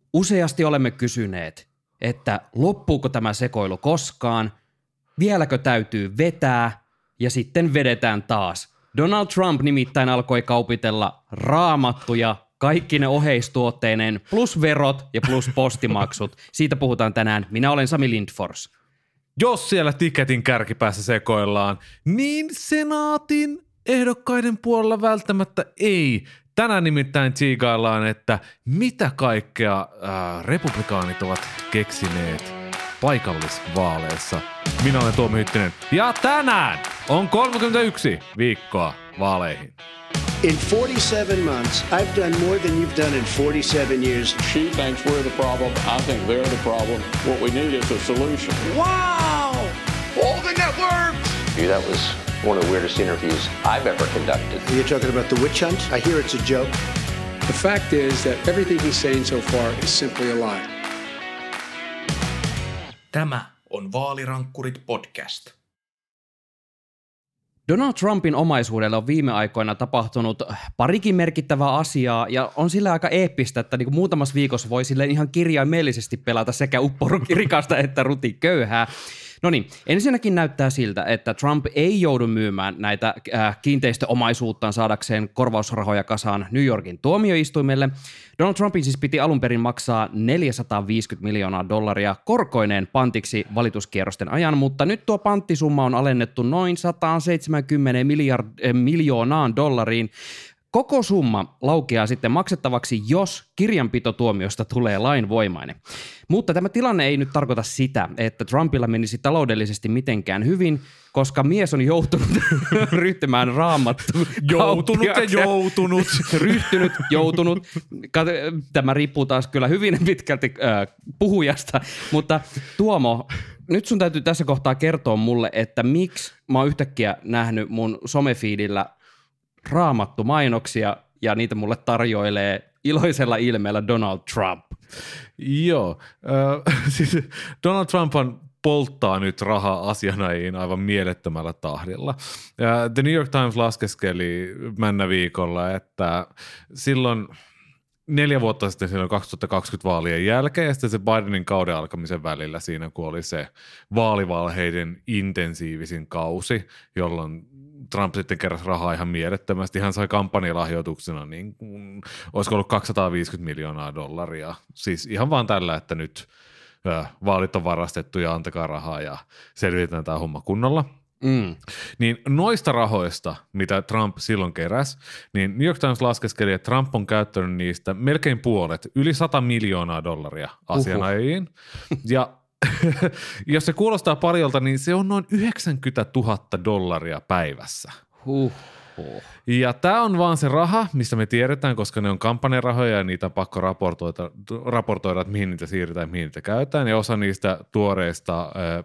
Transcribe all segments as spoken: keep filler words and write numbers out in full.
Useasti olemme kysyneet, että loppuuko tämä sekoilu koskaan, vieläkö täytyy vetää ja sitten vedetään taas. Donald Trump nimittäin alkoi kaupitella raamattuja kaikki ne oheistuotteineen plus verot ja plus postimaksut. Siitä puhutaan tänään. Minä olen Sami Lindfors. Jos siellä tiketin kärkipäässä sekoillaan, niin senaatin ehdokkaiden puolella välttämättä ei. Tänään nimittäin tsiikaillaan, että mitä kaikkea äh, republikaanit ovat keksineet paikallisvaaleissa. Minä olen Tuomo Hyttinen ja tänään on kolmekymmentäyksi viikkoa vaaleihin. In forty-seven months, I've done more than you've done in forty-seven years. She thinks we're the problem. I think they're the problem. What we need is a solution. Wow! All the networks! That was one of the weirdest interviews I've ever conducted. You're talking about the witch hunt? I hear it's a joke. The fact is that everything he's saying so far is simply a lie. Tämä on Vaalirankkurit podcast. Donald Trumpin omaisuudelle on viime aikoina tapahtunut parikin merkittävää asiaa ja on sillä aika eeppistä, että niin kuin muutamassa viikossa voi silleen ihan kirjaimellisesti pelata sekä upporikasta että rutiköyhää. No niin, ensinnäkin näyttää siltä, että Trump ei joudu myymään näitä äh, kiinteistöomaisuuttaan saadakseen korvausrahoja kasaan New Yorkin tuomioistuimelle. Donald Trumpin siis piti alun perin maksaa neljäsataaviisikymmentä miljoonaa dollaria korkoineen pantiksi valituskierrosten ajan, mutta nyt tuo panttisumma on alennettu noin sata seitsemänkymmentä miljard, äh, miljoonaan dollariin. Koko summa laukeaa sitten maksettavaksi, jos kirjanpitotuomiosta tulee lainvoimainen. Mutta tämä tilanne ei nyt tarkoita sitä, että Trumpilla menisi taloudellisesti mitenkään hyvin, koska mies on joutunut ryhtymään raamattu. Joutunut ja joutunut. Ryhtynyt, joutunut. Tämä riippuu taas kyllä hyvin pitkälti äh, puhujasta, mutta Tuomo, nyt sun täytyy tässä kohtaa kertoa mulle, että miksi mä oon yhtäkkiä nähnyt mun somefiidillä raamattu mainoksia ja niitä mulle tarjoilee iloisella ilmeellä Donald Trump. Joo, äh, siis Donald Trump on polttaa nyt rahaa asianajiin aivan mielettömällä tahdilla. Ja The New York Times laskeskeli männä viikolla, että silloin neljä vuotta sitten silloin kaksituhattakaksikymmentä vaalien jälkeen ja sitten se Bidenin kauden alkamisen välillä siinä, kun oli se vaalivalheiden intensiivisin kausi, jolloin Trump sitten keräsi rahaa ihan mielettömästi. Hän sai kampanjalahjoituksena, niin kuin, olisiko ollut kaksisataaviisikymmentä miljoonaa dollaria. Siis ihan vaan tällä, että nyt äh, vaalit on varastettu ja antakaa rahaa ja selvitetään tämä homma kunnolla. Mm. Niin noista rahoista, mitä Trump silloin keräsi, niin New York Times laskeskeli, että Trump on käyttänyt niistä melkein puolet, yli sata miljoonaa dollaria asianajiin. Ja jos se kuulostaa paljolta, niin se on noin yhdeksänkymmentätuhatta dollaria päivässä. Huh. Ja tämä on vaan se raha, mistä me tiedetään, koska ne on kampanjarahoja ja niitä on pakko raportoida, raportoida että mihin niitä siirretään ja mihin niitä käytetään. Ja osa niistä tuoreista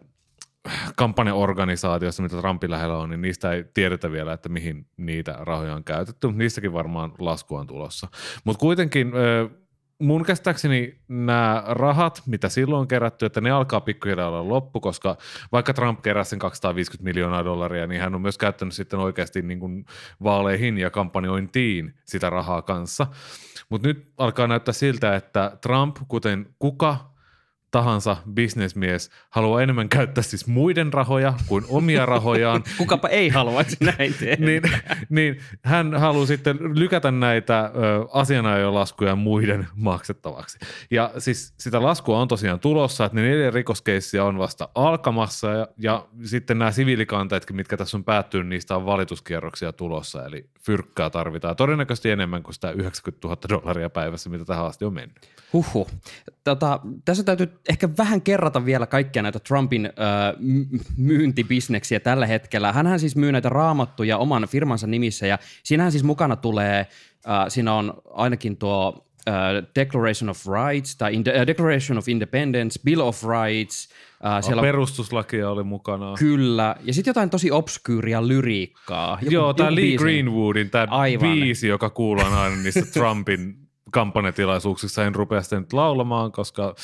äh, kampanjaorganisaatioista, mitä Trumpin lähellä on, niin niistä ei tiedetä vielä, että mihin niitä rahoja on käytetty. Niistäkin varmaan lasku on tulossa. Mutta kuitenkin äh, mun käsittääkseni nämä rahat, mitä silloin on kerätty, että ne alkaa pikkuhiljaa olla loppu, koska vaikka Trump keräsi sen kaksisataaviisikymmentä miljoonaa dollaria, niin hän on myös käyttänyt sitten oikeasti niin kuin vaaleihin ja kampanjointiin sitä rahaa kanssa. Mutta nyt alkaa näyttää siltä, että Trump, kuten kuka tahansa bisnesmies, haluaa enemmän käyttää siis muiden rahoja kuin omia rahojaan. Kukapa ei haluaisi näin tehdä. niin, niin hän haluaa sitten lykätä näitä ö, asianajolaskuja muiden maksettavaksi. Ja siis sitä laskua on tosiaan tulossa, että ne neljä rikoskeissiä on vasta alkamassa ja, ja sitten nämä siviilikanteetkin, mitkä tässä on päättynyt, niistä on valituskierroksia tulossa, eli fyrkkää tarvitaan todennäköisesti enemmän kuin sitä yhdeksänkymmentätuhatta dollaria päivässä, mitä tähän asti on mennyt. Huhhuh. Tota, tässä täytyy ehkä vähän kerrata vielä kaikkia näitä Trumpin äh, myyntibisneksiä tällä hetkellä. Hänhän siis myy näitä raamattuja oman firmansa nimissä ja siinähän siis mukana tulee, äh, siinä on ainakin tuo äh, Declaration of Rights tai in, uh, Declaration of Independence, Bill of Rights. Äh, siellä perustuslakia oli mukana. Kyllä, ja sitten jotain tosi obskyyriä lyriikkaa. Joku, Joo, tämä Lee biisi. Greenwoodin tämä biisi, joka kuullaan aina niistä Trumpin kampanjatilaisuuksissa, en rupea sitä nyt laulamaan, koska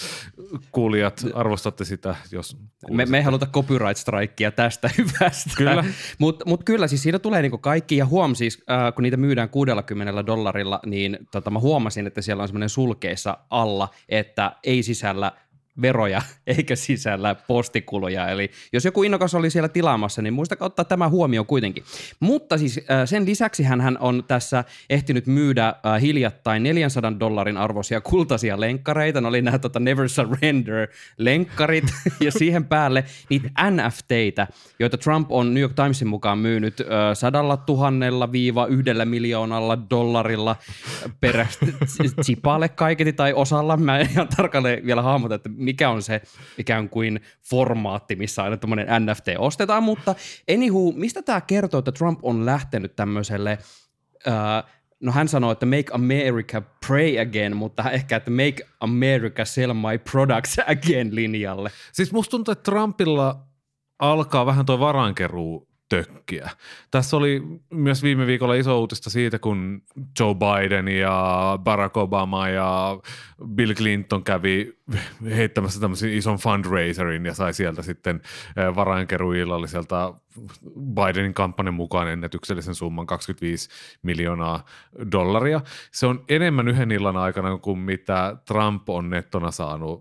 kuulijat, arvostatte sitä, jos Me, me ei haluta copyright strikea tästä hyvästä. Kyllä. Mutta mut kyllä, siis siinä tulee niinku kaikki, ja huom siis, äh, kun niitä myydään kuudellakymmenellä dollarilla, niin tota, mä huomasin, että siellä on semmoinen sulkeissa alla, että ei sisällä veroja eikä sisällä postikuluja. Eli jos joku innokas oli siellä tilaamassa, niin muistakaa ottaa tämä huomioon kuitenkin. Mutta siis äh, sen lisäksi hän on tässä ehtinyt myydä äh, hiljattain neljänsadan dollarin arvoisia kultaisia lenkkareita. Ne oli nämä tota, Never Surrender-lenkkarit ja siihen päälle niitä N F T:itä, joita Trump on New York Timesin mukaan myynyt äh, sadalla tuhannella viiva yhdellä miljoonalla dollarilla per tsipalle kaiketi tai osalla. Mä en ihan tarkalleen vielä hahmota, että mikä on se ikään kuin formaatti, missä aina tämmöinen N F T ostetaan, mutta anywho, mistä tämä kertoo, että Trump on lähtenyt tämmöiselle, uh, no hän sanoo, että make America pray again, mutta ehkä, että make America sell my products again linjalle. Siis musta tuntuu, että Trumpilla alkaa vähän toi varainkeruu tökkiä. Tässä oli myös viime viikolla iso uutista siitä, kun Joe Biden ja Barack Obama ja Bill Clinton kävi heittämässä tämmöisen ison fundraiserin ja sai sieltä sitten varainkeruillalliselta Bidenin kampanjan mukaan ennätyksellisen summan kaksikymmentäviisi miljoonaa dollaria. Se on enemmän yhden illan aikana kuin mitä Trump on nettona saanut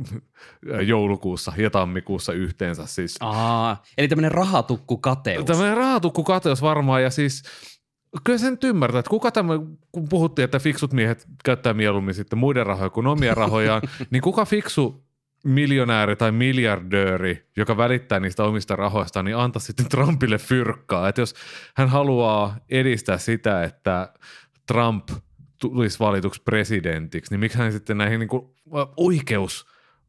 joulukuussa ja tammikuussa yhteensä. Siis. Aa, eli tämmöinen rahatukkukateus. Tämmöinen rahatukkukateus varmaan ja siis kyllä sen nyt ymmärtää, että kuka tämä, kun puhuttiin, että fiksut miehet käyttää mieluummin sitten muiden rahoja kuin omia rahojaan, niin kuka fiksu miljonääri tai miljardööri, joka välittää niistä omista rahoistaan, niin antaa sitten Trumpille fyrkkaa. Että jos hän haluaa edistää sitä, että Trump tulisi valituksi presidentiksi, niin miksi hän sitten näihin niin kuin oikeus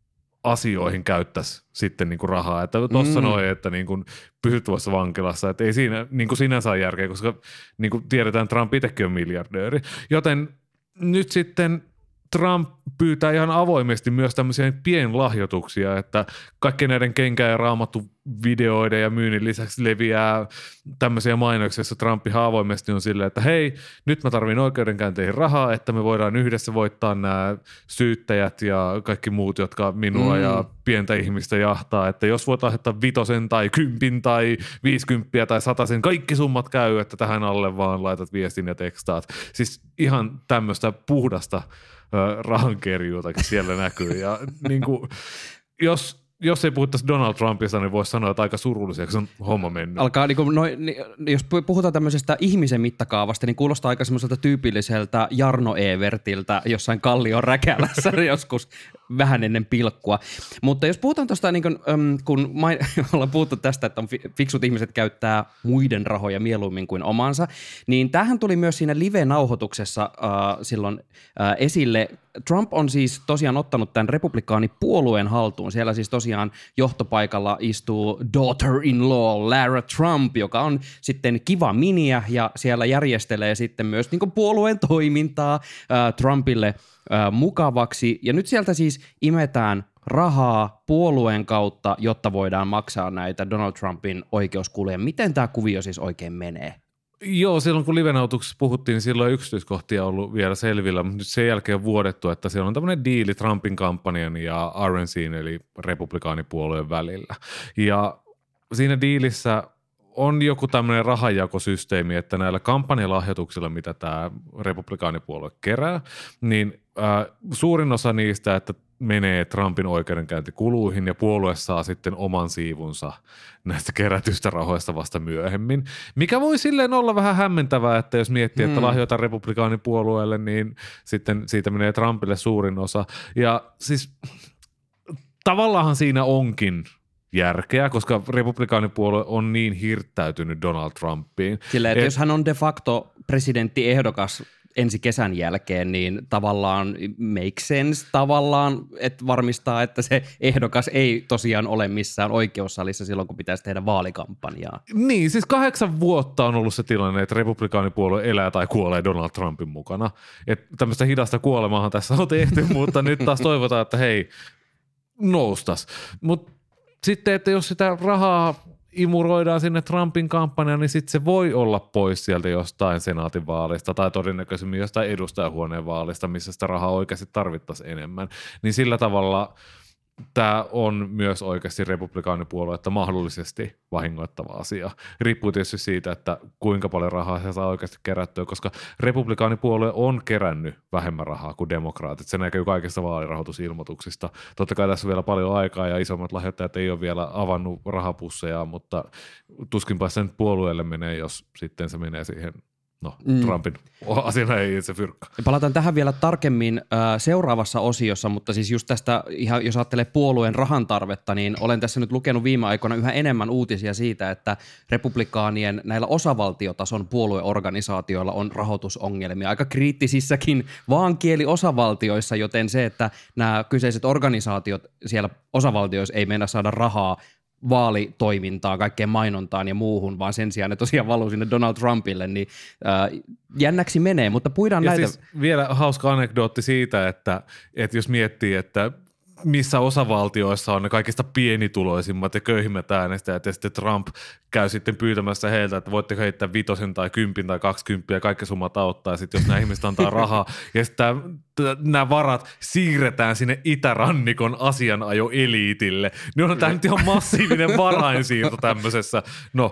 asioihin käyttäisi sitten niin kuin rahaa. Että tuossa mm. noin, että niin kuin pysyt tuossa vankilassa, että ei siinä niin kuin sinänsä ole järkeä, koska niin kuin tiedetään, Trump itsekin on miljardööri. Joten nyt sitten Trump pyytää ihan avoimesti myös tämmöisiä pienlahjoituksia, että kaikki näiden kenkä- ja raamattuvideoiden ja myynnin lisäksi leviää tämmöisiä mainoksia, joissa Trump ihan avoimesti on silleen, että hei, nyt mä tarvin oikeudenkäynteihin rahaa, että me voidaan yhdessä voittaa nämä syyttäjät ja kaikki muut, jotka minua mm. ja pientä ihmistä jahtaa, että jos voit lahjoittaa vitosen tai kympin tai viisikymppiä tai satasen, kaikki summat käy, että tähän alle vaan laitat viestin ja tekstaat. Siis ihan tämmöistä puhdasta rahankerjuutakin siellä näkyy. Ja niin kuin, jos, jos ei puhuttaisi Donald Trumpista, niin voisi sanoa, että aika surulliseksi on homma mennyt. Alkaa, niin kuin, no, niin, jos puhutaan tämmöisestä ihmisen mittakaavasta, niin kuulostaa aika semmoiselta tyypilliseltä Jarno Evertiltä jossain Kallion räkälässä joskus vähän ennen pilkkua. Mutta jos puhutaan tuosta, niin kun, kun main, ollaan puhuttu tästä, että on fiksut ihmiset käyttää muiden rahoja mieluummin kuin omansa, niin tämähän tuli myös siinä live-nauhoituksessa äh, silloin äh, esille. Trump on siis tosiaan ottanut tämän republikaanipuolueen haltuun. Siellä siis tosiaan johtopaikalla istuu daughter-in-law Lara Trump, joka on sitten kiva miniä ja siellä järjestelee sitten myös niin kuin puolueen toimintaa äh, Trumpille äh, mukavaksi. Ja nyt sieltä siis imetään rahaa puolueen kautta, jotta voidaan maksaa näitä Donald Trumpin oikeuskuluja. Miten tämä kuvio siis oikein menee? Joo, silloin kun livenautuksessa puhuttiin, niin silloin yksityiskohtia on ollut vielä selvillä, mutta nyt sen jälkeen on vuodettu, että siellä on tämmöinen diili Trumpin kampanjan ja R N C:n eli republikaanipuolueen välillä. Ja siinä diilissä on joku tämmöinen rahanjakosysteemi, että näillä kampanjalahjoituksilla, mitä tämä republikaanipuolue kerää, niin äh, suurin osa niistä, että menee Trumpin oikeudenkäyntikuluihin ja puolue saa sitten oman siivunsa näistä kerätystä rahoista vasta myöhemmin. Mikä voi silleen olla vähän hämmentävää, että jos miettii, että lahjoitaan republikaanipuolueelle, niin sitten siitä menee Trumpille suurin osa. Ja siis tavallaan siinä onkin järkeä, koska republikaanipuolue on niin hirttäytynyt Donald Trumpiin. Sillä, että Et, jos hän on de facto presidenttiehdokas ensi kesän jälkeen, niin tavallaan make sense tavallaan, että varmistaa, että se ehdokas ei tosiaan ole missään oikeussalissa silloin, kun pitäisi tehdä vaalikampanjaa. Niin, siis kahdeksan vuotta on ollut se tilanne, että republikaanipuolue elää tai kuolee Donald Trumpin mukana. Että tämmöistä hidasta kuolemaahan tässä on tehty, mutta nyt taas toivotaan, että hei, noustas. Mutta sitten, että jos sitä rahaa imuroidaan sinne Trumpin kampanjaan, niin sitten se voi olla pois sieltä jostain senaatin vaalista tai todennäköisemmin jostain edustajahuoneen vaalista, missä sitä rahaa oikeasti tarvittaisiin enemmän. Niin sillä tavalla tämä on myös oikeasti republikaanipuoluetta mahdollisesti vahingoittava asia. Riippuu tietysti siitä, että kuinka paljon rahaa se saa oikeasti kerättyä, koska republikaanipuolue on kerännyt vähemmän rahaa kuin demokraatit. Se näkyy kaikista vaalirahoitusilmoituksista. Totta kai tässä on vielä paljon aikaa ja isommat lahjoittajat ei ole vielä avannut rahapusseja, mutta tuskinpa sen puolueelle menee, jos sitten se menee siihen No, mm. Trumpin asiana ei se fyrkka. Palataan tähän vielä tarkemmin äh, seuraavassa osiossa, mutta siis just tästä, ihan, jos ajattelee puolueen rahan tarvetta, niin olen tässä nyt lukenut viime aikoina yhä enemmän uutisia siitä, että republikaanien näillä osavaltiotason puolueorganisaatioilla on rahoitusongelmia. Aika kriittisissäkin vaankieliosavaltioissa, joten se, että nämä kyseiset organisaatiot siellä osavaltioissa ei mennä saada rahaa vaalitoimintaan, kaikkeen mainontaan ja muuhun, vaan sen sijaan ne tosiaan valuu sinne Donald Trumpille, niin äh, jännäksi menee, mutta puidaan ja näitä. Siis vielä hauska anekdootti siitä, että, että jos miettii, että missä osavaltioissa on ne kaikista pienituloisimmat ja köyhimmät äänestäjät, ja sitten Trump käy sitten pyytämässä heiltä, että voitteko heittää vitosen tai kympin tai kaksikymppiä, ja kaikki summat auttaa, ja sitten jos nämä ihmiset antaa rahaa, ja sitten nämä varat siirretään sinne itärannikon asianajoeliitille, niin on tämä nyt ihan massiivinen varainsiirto tämmöisessä, no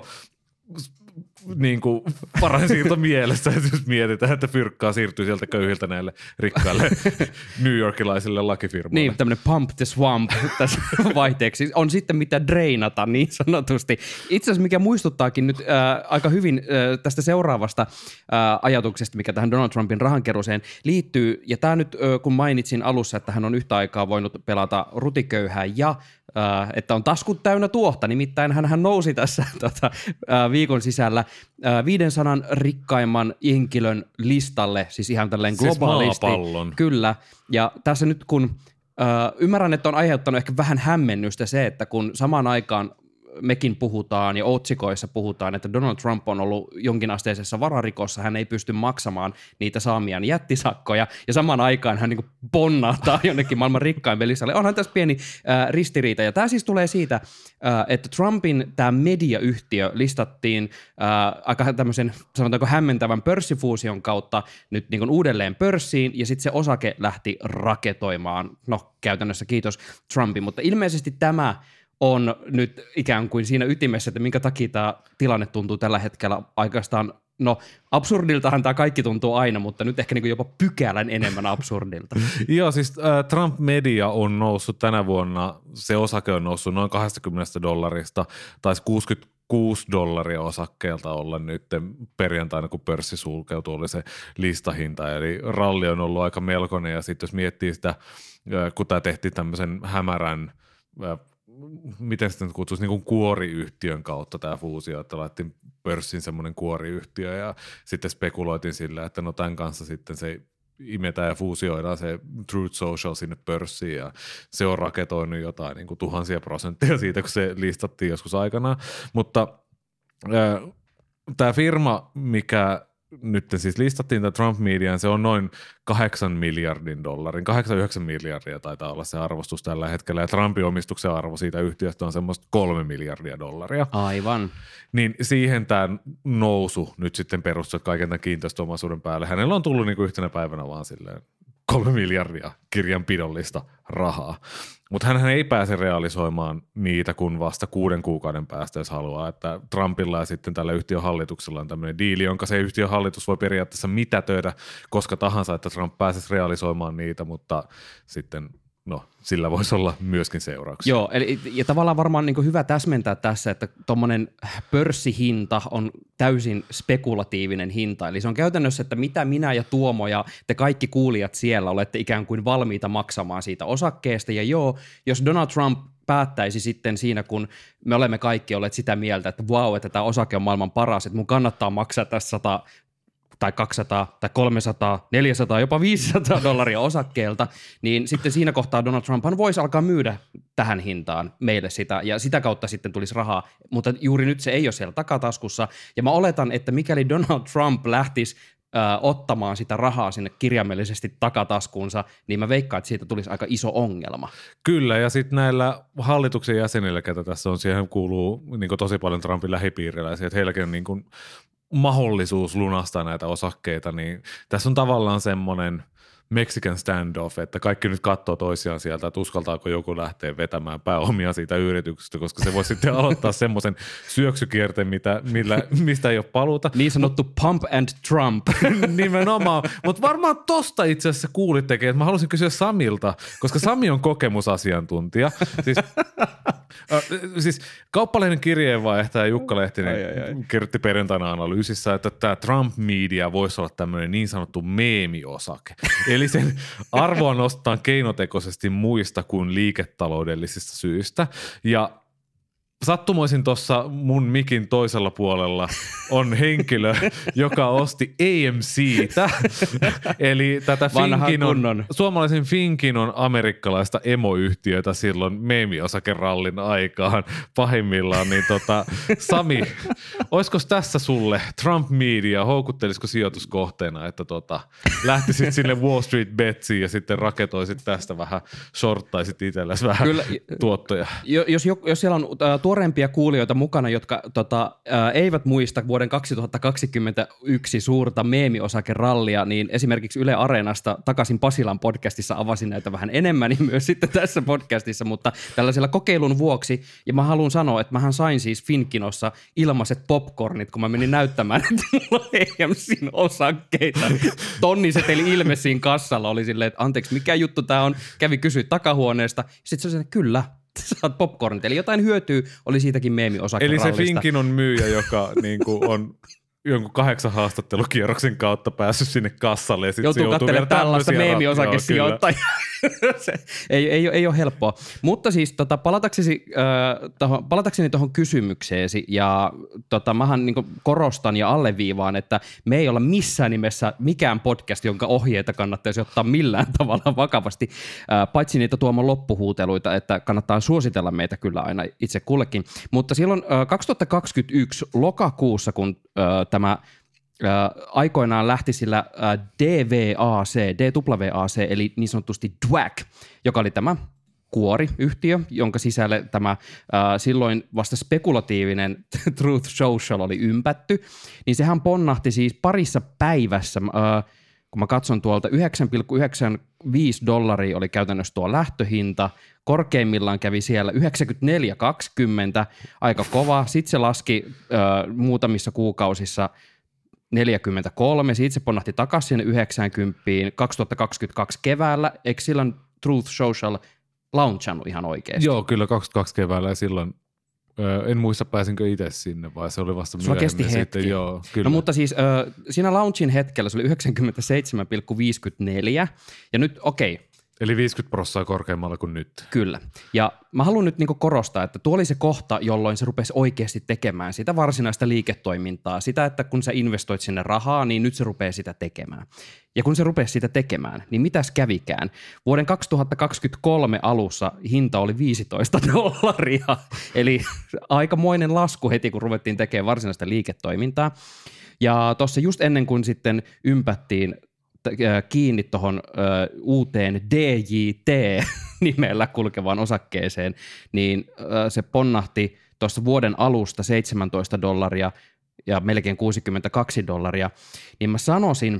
niin kuin varainsiirto mielessä, että jos mietitään, että fyrkkaa siirtyy sieltä köyhiltä näille rikkaille New Yorkilaisille lakifirmoille. Niin, tämmöinen pump the swamp tässä vaihteeksi. On sitten mitä dreinata niin sanotusti. Itse asiassa mikä muistuttaakin nyt äh, aika hyvin äh, tästä seuraavasta äh, ajatuksesta, mikä tähän Donald Trumpin rahankeruuseen liittyy. Ja tämä nyt, äh, kun mainitsin alussa, että hän on yhtä aikaa voinut pelata rutiköyhää ja Uh, että on taskut täynnä tuohta, nimittäin hän nousi tässä tota, uh, viikon sisällä uh, viisisataa rikkaimman henkilön listalle, siis ihan tälleen globaalisti. Siis maapallon. Kyllä, ja tässä nyt kun uh, ymmärrän, että on aiheuttanut ehkä vähän hämmennystä se, että kun samaan aikaan mekin puhutaan ja otsikoissa puhutaan, että Donald Trump on ollut jonkinasteisessa vararikossa, hän ei pysty maksamaan niitä saamiaan jättisakkoja, ja samaan aikaan hän niin kuin ponnahtaa jonnekin maailman rikkain listalle. Onhan tässä pieni äh, ristiriita, ja tämä siis tulee siitä, äh, että Trumpin tämä mediayhtiö listattiin äh, aika tämmöisen, sanotaanko hämmentävän pörssifuusion kautta nyt niin kuin uudelleen pörssiin, ja sitten se osake lähti raketoimaan, no käytännössä kiitos Trumpin, mutta ilmeisesti tämä on nyt ikään kuin siinä ytimessä, että minkä takia tämä tilanne tuntuu tällä hetkellä oikeastaan, no absurdiltahan tämä kaikki tuntuu aina, mutta nyt ehkä niin jopa pykälän enemmän absurdilta. Joo, siis äh, Trump Media on noussut tänä vuonna, se osake on noussut noin kaksikymmentä dollarista, taisi kuusikymmentäkuusi dollaria osakkeelta olla nyt perjantaina, kun pörssi sulkeutui, oli se listahinta, eli ralli on ollut aika melkoinen, ja sitten jos miettii sitä, äh, kun tämä tehtiin tämmöisen hämärän, äh, miten sitä kutsuisi, niin kuin kuoriyhtiön kautta tämä fuusio, että laitettiin pörssin semmoinen kuoriyhtiö ja sitten spekuloitiin sillä, että no tämän kanssa sitten se imetään ja fuusioidaan se Truth Social sinne pörssiin ja se on raketoinut jotain niin kuin tuhansia prosentteja siitä, kun se listattiin joskus aikanaan, mutta äh, tämä firma, mikä nyt siis listattiin tämä Trump Mediaan, se on noin kahdeksan miljardin dollarin, kahdeksan yhdeksän miljardia taitaa olla se arvostus tällä hetkellä, ja Trumpin omistuksen arvo siitä yhtiöstä on semmoista kolme miljardia dollaria. Aivan. Niin siihen tämä nousu nyt sitten perustuu kaiken tämän kiinteistöomaisuuden päälle. Hänellä on tullut niinku yhtenä päivänä vaan silleen kolme miljardia kirjanpidollista rahaa. Mutta hän ei pääse realisoimaan niitä kun vasta kuuden kuukauden päästä, jos haluaa. Että Trumpilla ja sitten tällä yhtiön hallituksella on tämmöinen diili, jonka se yhtiön hallitus voi periaatteessa mitätöidä koska tahansa, että Trump pääsisi realisoimaan niitä, mutta sitten no, sillä voisi olla myöskin seurauksia. Joo, eli, ja tavallaan varmaan niin kuin hyvä täsmentää tässä, että tuommoinen pörssihinta on täysin spekulatiivinen hinta. Eli se on käytännössä, että mitä minä ja Tuomo ja te kaikki kuulijat siellä olette ikään kuin valmiita maksamaan siitä osakkeesta. Ja joo, jos Donald Trump päättäisi sitten siinä, kun me olemme kaikki olleet sitä mieltä, että vau, wow, että tämä osake on maailman paras, että mun kannattaa maksaa tässä sata tai kaksisataa tai kolmesataa, neljäsataa, jopa viisisataa dollaria osakkeelta, niin sitten siinä kohtaa Donald Trumphan voisi alkaa myydä tähän hintaan meille sitä, ja sitä kautta sitten tulisi rahaa, mutta juuri nyt se ei ole siellä takataskussa, ja mä oletan, että mikäli Donald Trump lähtisi ö, ottamaan sitä rahaa sinne kirjaimellisesti takataskuunsa, niin mä veikkaan, että siitä tulisi aika iso ongelma. Kyllä, ja sitten näillä hallituksen jäsenillä, ketä tässä on, siihen kuuluu niin kuin tosi paljon Trumpin lähipiiriläisiä, että heilläkin on niin kuin mahdollisuus lunastaa näitä osakkeita, niin tässä on tavallaan semmoinen Mexican standoff, että kaikki nyt katsoo toisiaan sieltä, että uskaltaako joku lähteä vetämään pääomia siitä yrityksestä, koska se voi sitten aloittaa semmoisen syöksykierteen, mitä, millä, mistä ei ole paluuta. Niin sanottu pump and Trump. Nimenomaan, mutta varmaan tosta itse asiassa kuulittekin, että mä halusin kysyä Samilta, koska Sami on kokemusasiantuntija. Siis, äh, siis Kauppalehden kirjeenvaihtaja Jukka Lehtinen ai, ai, ai. kirjoitti perjantaina analyysissä, että tämä Trump-media voisi olla tämmöinen niin sanottu meemiosake. Eli sen arvoa nostetaan keinotekoisesti muista kuin liiketaloudellisista syistä. Ja sattumoisin tuossa mun mikin toisella puolella on henkilö, joka osti A M C:tä, eli tätä Finkinon, suomalaisen Finkinon amerikkalaista emoyhtiötä silloin meemiosakerallin aikaan pahimmillaan. Niin tota, Sami, olisiko tässä sulle Trump Media, houkuttelisiko sijoituskohteena, että tota, lähtisit sinne Wall Street Betsiin ja sitten raketoisit tästä vähän, shorttaisit itsellesi vähän Kyllä, tuottoja? Jos, jos siellä on äh, tuoreempia kuulijoita mukana, jotka tota, ää, eivät muista vuoden kaksituhattakaksikymmentäyksi suurta meemiosakerallia, niin esimerkiksi Yle Areenasta Takaisin Pasilan podcastissa avasin näitä vähän enemmän, niin myös sitten tässä podcastissa, mutta tällaisella kokeilun vuoksi, ja mä haluan sanoa, että mähän sain siis Finkinossa ilmaiset popcornit, kun mä menin näyttämään, että mulla on A M C:n osakkeita. Tonniseteli ilme siinä kassalla, oli silleen, että anteeksi, mikä juttu tää on, kävi kysyä takahuoneesta, sitten se oli kyllä, saat popcornit. Eli jotain hyötyä oli siitäkin meemiosakerallista. Eli se Finkinon myyjä, joka niinku on jonkun kahdeksan haastattelukierroksen kautta päässyt sinne kassalle. Ja sit joutuu katselemaan tällaista meemiosakesijoittajaa. Se ei, ei, ei ole helppoa. Mutta siis tota, palatakseni, äh, tohon, palatakseni tuohon kysymykseesi, ja tota, mähän niin korostan ja alleviivaan, että me ei olla missään nimessä mikään podcast, jonka ohjeita kannattaisi ottaa millään tavalla vakavasti, äh, paitsi niitä Tuomon loppuhuuteluita, että kannattaa suositella meitä kyllä aina itse kullekin. Mutta silloin äh, kaksituhattakaksikymmentäyksi lokakuussa, kun äh, tämä Äh, aikoinaan lähti sillä äh, D V A C, D W A C, eli niin sanotusti D W A C, joka oli tämä kuoriyhtiö, jonka sisälle tämä äh, silloin vasta spekulatiivinen Truth Social oli ympätty, niin sehän ponnahti siis parissa päivässä, äh, kun mä katson tuolta yhdeksän pilkku yhdeksänkymmentäviisi dollaria oli käytännössä tuo lähtöhinta, korkeimmillaan kävi siellä yhdeksänkymmentäneljä pilkku kaksikymmentä, aika kova, sitten se laski äh, muutamissa kuukausissa neljäkymmentäkolme, siitä se ponnahti takaisin sinne yhdeksänkymmentä kaksituhattakaksikymmentäkaksi keväällä. Eikö silloin Truth Social launchannut ihan oikeasti? Joo, kyllä kaksikymmentäkaksi keväällä ja silloin, ö, en muista pääsinkö itse sinne, vai se oli vasta myöhemmin. Sulla kesti hetki. Sitten, joo, kyllä. No mutta siis ö, siinä launchin hetkellä se oli yhdeksänkymmentäseitsemän pilkku viisikymmentäneljä ja nyt okei. Okay. Eli viisikymmentä prosenttia korkeammalla kuin nyt. Kyllä. Ja mä haluan nyt niinku korostaa, että tuo oli se kohta, jolloin se rupesi oikeasti tekemään sitä varsinaista liiketoimintaa. Sitä, että kun sä investoit sinne rahaa, niin nyt se rupeaa sitä tekemään. Ja kun se rupesi sitä tekemään, niin mitäs kävikään? Vuoden kaksituhattakaksikymmentäkolme alussa hinta oli viisitoista dollaria. Eli aikamoinen lasku heti, kun ruvettiin tekemään varsinaista liiketoimintaa. Ja tuossa just ennen kuin sitten ympättiin kiinni tuohon uuteen D J T-nimellä kulkevaan osakkeeseen, niin ö, se ponnahti tuossa vuoden alusta seitsemäntoista dollaria ja melkein kuusikymmentäkaksi dollaria, niin mä sanoisin,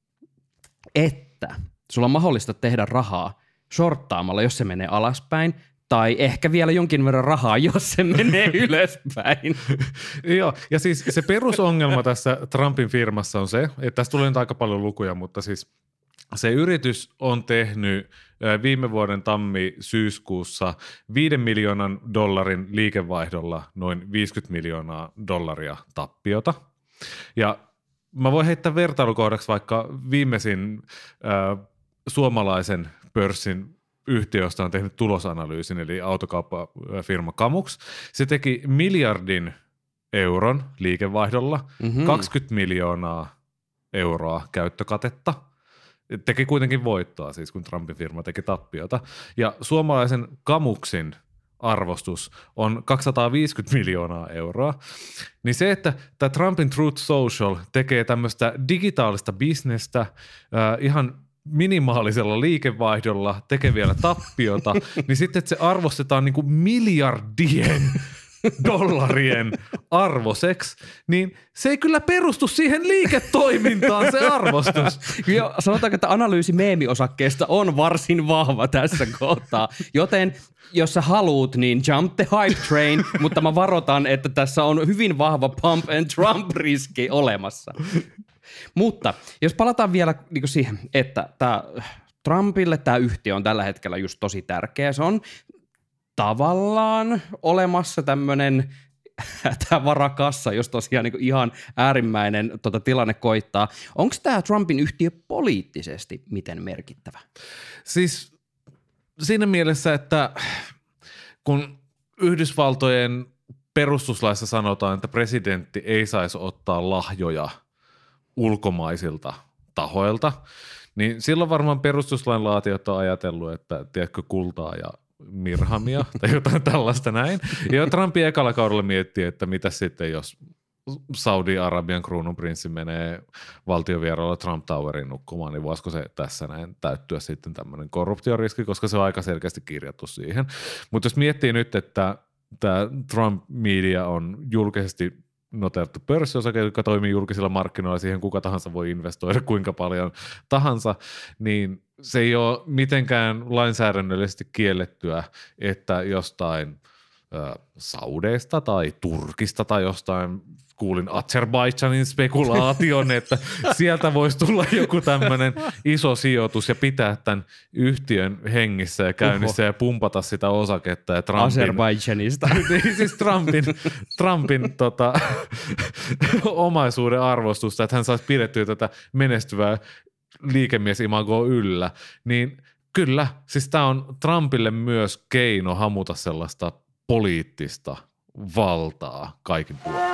että sulla on mahdollista tehdä rahaa shorttaamalla, jos se menee alaspäin, tai ehkä vielä jonkin verran rahaa, jos se menee ylöspäin. Joo, ja siis se perusongelma tässä Trumpin firmassa on se, että tässä tulee nyt aika paljon lukuja, mutta siis se yritys on tehnyt viime vuoden tammi-syyskuussa viiden miljoonan dollarin liikevaihdolla noin viisikymmentä miljoonaa dollaria tappiota. Ja mä voin heittää vertailukohdaksi vaikka viimeisin äh, suomalaisen pörssin yhtiöstä on tehnyt tulosanalyysin, eli autokauppafirma Kamux. Se teki miljardin euron liikevaihdolla, mm-hmm. kaksikymmentä miljoonaa euroa käyttökatetta. Teki kuitenkin voittoa, siis kun Trumpin firma teki tappiota. Ja suomalaisen Kamuxin arvostus on kaksisataaviisikymmentä miljoonaa euroa. Niin se, että tämä Trumpin Truth Social tekee tämmöistä digitaalista bisnestä äh, ihan minimaalisella liikevaihdolla, tekee vielä tappiota, niin sitten että se arvostetaan niin kuin miljardien dollarien arvoseksi, niin se ei kyllä perustu siihen liiketoimintaan se arvostus. Jo, sanotaanko, että analyysi meemiosakkeesta on varsin vahva tässä kohtaa, joten jos sä haluut, niin jump the hype train, mutta mä varoitan, että tässä on hyvin vahva pump and Trump-riski olemassa. Mutta jos palataan vielä niin kuin siihen, että tää Trumpille tämä yhtiö on tällä hetkellä just tosi tärkeä. Se on tavallaan olemassa tämmöinen hätävarakassa, jos tosiaan niin kuin ihan äärimmäinen tota, tilanne koittaa. Onko tämä Trumpin yhtiö poliittisesti miten merkittävä? Siis siinä mielessä, että kun Yhdysvaltojen perustuslaissa sanotaan, että presidentti ei saisi ottaa lahjoja ulkomaisilta tahoilta, niin silloin varmaan perustuslain laatijat on ajatellut, että tiedätkö, kultaa ja mirhamia tai jotain tällaista näin. Ja Trumpin ekalla kaudella miettii, että mitä sitten, jos Saudi-Arabian kruununprinssi menee valtiovierailulla Trump Toweriin nukkumaan, niin voisiko se tässä näin täyttyä sitten tämmöinen korruptioriski, koska se on aika selkeästi kirjattu siihen. Mutta jos miettii nyt, että tämä Trump Media on julkisesti noterattu pörssiosake, joka toimii julkisilla markkinoilla, siihen kuka tahansa voi investoida kuinka paljon tahansa, niin se ei ole mitenkään lainsäädännöllisesti kiellettyä, että jostain ö, Saudeista tai Turkista tai jostain, kuulin Azerbaidžanin spekulaation, että sieltä voisi tulla joku tämmöinen iso sijoitus ja pitää tämän yhtiön hengissä ja käynnissä Oho. ja pumpata sitä osaketta. Ja Trumpin, Azerbaidžanista. niin siis Trumpin, Trumpin tota, omaisuuden arvostusta, että hän saisi pidettyä tätä menestyvää liikemiesimagoa yllä, niin kyllä, siis tämä on Trumpille myös keino hamuta sellaista poliittista valtaa kaikin puolin.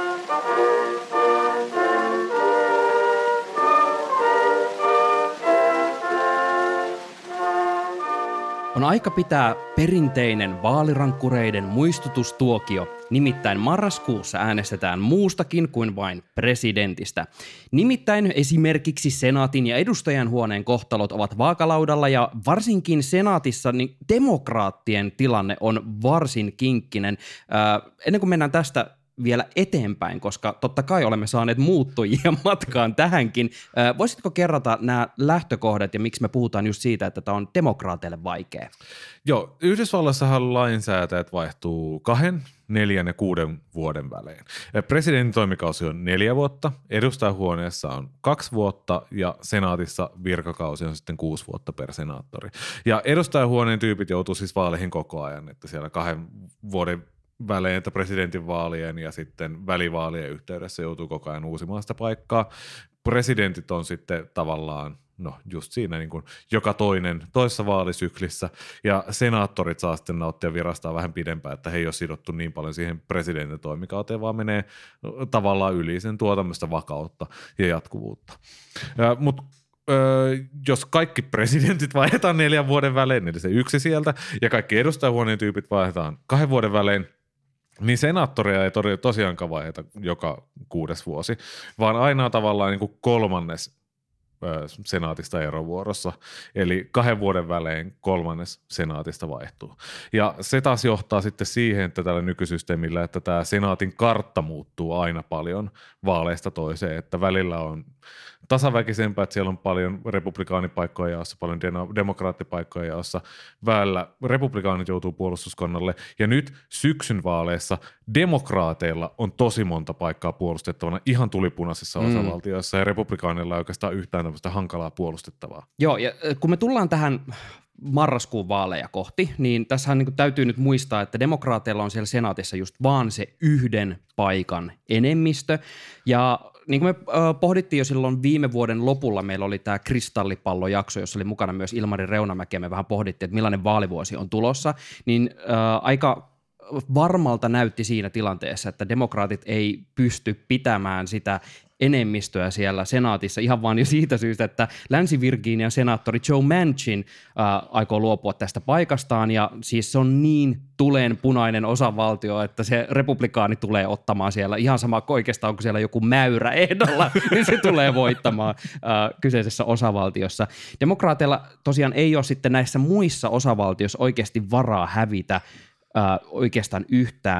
On aika pitää perinteinen vaalirankkureiden muistutustuokio, nimittäin marraskuussa äänestetään muustakin kuin vain presidentistä. Nimittäin esimerkiksi senaatin ja edustajanhuoneen kohtalot ovat vaakalaudalla ja varsinkin senaatissa niin demokraattien tilanne on varsin kinkkinen. Äh, ennen kuin mennään tästä vielä eteenpäin, koska totta kai olemme saaneet muuttujia matkaan tähänkin. Voisitko kerrata nämä lähtökohdat ja miksi me puhutaan just siitä, että tämä on demokraateille vaikea? Joo, Yhdysvallassahan lainsäätäjät vaihtuu kahden, neljän ja kuuden vuoden välein. Presidentin toimikausi on neljä vuotta, edustajahuoneessa on kaksi vuotta ja senaatissa virkakausi on sitten kuusi vuotta per senaattori. Ja edustajahuoneen tyypit joutuu siis vaaleihin koko ajan, että siellä kahden vuoden välein, että presidentin vaalien ja sitten välivaalien yhteydessä joutuu koko ajan uusimaan sitä paikkaa. Presidentit on sitten tavallaan, no just siinä niin kuin joka toinen toisessa vaalisyklissä, ja senaattorit saa sitten nauttia virastaan vähän pidempään, että he ei ole sidottu niin paljon siihen presidentin toimikauteen, vaan menee tavallaan yli sen tuo tämmöistä vakautta ja jatkuvuutta. Mutta Öö, jos kaikki presidentit vaihdetaan neljän vuoden välein, eli se yksi sieltä, ja kaikki edustajahuoneen tyypit vaihdetaan kahden vuoden välein, niin senaattoria ei tosiaankaan vaihdeta joka kuudes vuosi, vaan aina tavallaan niin kuin kolmannes öö, senaatista erovuorossa, eli kahden vuoden välein kolmannes senaatista vaihtuu. Ja se taas johtaa sitten siihen, että tällä nykysysteemillä, että tämä senaatin kartta muuttuu aina paljon vaaleista toiseen, että välillä on tasaväkisempää, että siellä on paljon republikaanipaikkoja jaossa, paljon demokraattipaikkoja jaossa. Väellä republikaanit joutuu puolustuskannalle. Ja nyt syksyn vaaleissa demokraateilla on tosi monta paikkaa puolustettavana ihan tulipunaisissa mm. osavaltioissa, ja republikaanilla ei oikeastaan yhtään tämmöistä hankalaa puolustettavaa. Joo, ja kun me tullaan tähän marraskuun vaaleja kohti, niin tässähän niin kuin täytyy nyt muistaa, että demokraateilla on siellä senaatissa just vaan se yhden paikan enemmistö, ja niin kuin me äh, pohdittiin jo silloin viime vuoden lopulla, meillä oli tämä kristallipallojakso, jossa oli mukana myös Ilmari Reunamäki, ja me vähän pohdittiin, että millainen vaalivuosi on tulossa, niin äh, aika varmalta näytti siinä tilanteessa, että demokraatit ei pysty pitämään sitä enemmistöä siellä senaatissa ihan vaan jo siitä syystä, että Länsi-Virginian senaattori Joe Manchin äh, aikoo luopua tästä paikastaan, ja siis se on niin tulenpunainen osavaltio, että se republikaani tulee ottamaan siellä ihan sama oikeastaan, onko siellä joku mäyrä ehdolla, niin se tulee voittamaan äh, kyseisessä osavaltiossa. Demokraateilla tosiaan ei ole sitten näissä muissa osavaltioissa oikeasti varaa hävitä äh, oikeastaan yhtään.